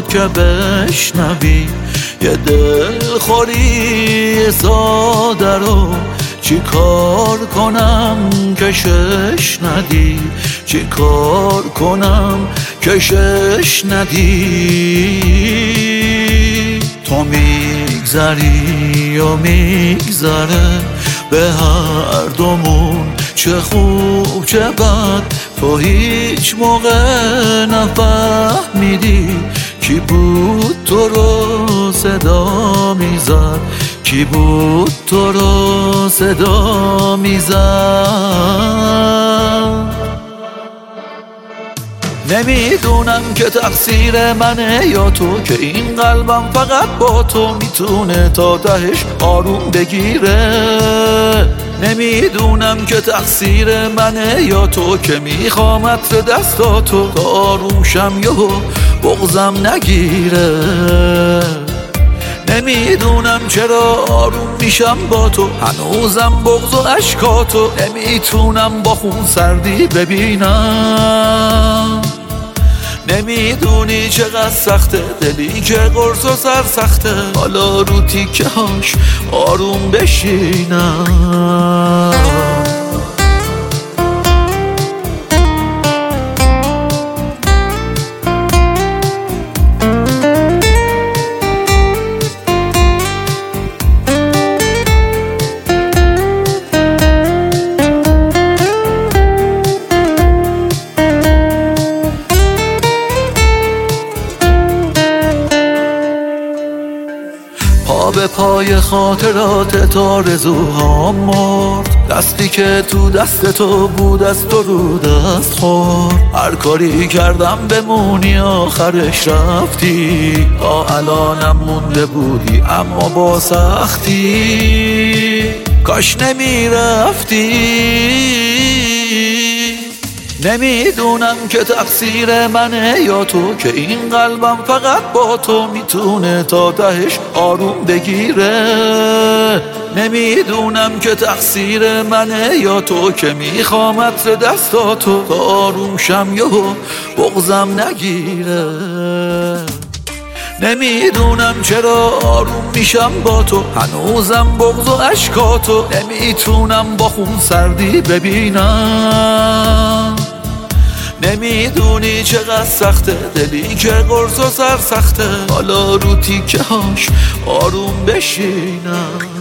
که بشنوی یه دلخوری ساده رو چی کار کنم که شش ندی، چی کار کنم که شش ندی. تو میگذری و میگذره به هر دومون، چه خوب چه بد تو هیچ موقع نفهمیدی. کی بود تو رو صدا میزد، کی بود تو رو صدا میزد. نمیدونم که تقصیر منه یا تو، که این قلبم فقط با تو میتونه تا تهش آروم بگیره. نمیدونم که تقصیر منه یا تو، که میخوام عطر دستاتو تا آروم شم یهو بغضم نگیره. نمیدونم چرا آروم میشم با تو، هنوزم بغض و اشکاتو نمیتونم با خون سردی ببینم. نمیدونی چقدر سخته دلی که قرص و سر سخته، حالا رو تیکه هاش آروم بشینم. پا به پای خاطرات آرزوهام مرد، دستی که تو دست تو بود از تو رو دست خورد. هر کاری کردم بمونی آخرش رفتی، تا الانم مونده بودی اما با سختی. کاش نمیرفتی. نمیدونم که تقصیر منه یا تو، که این قلبم فقط با تو میتونه تا تهش آروم بگیره. نمیدونم که تقصیر منه یا تو، که میخوام عطر دستاتو تا آروم شم یهو بغضم نگیره. نمیدونم چرا آروم میشم با تو، هنوزم بغض و اشکاتو نمیتونم با خون سردی ببینم. نمیدونی چقدر سخته دلی که قرص و سر سخته، حالا رو تیکه هاش آروم بشینم.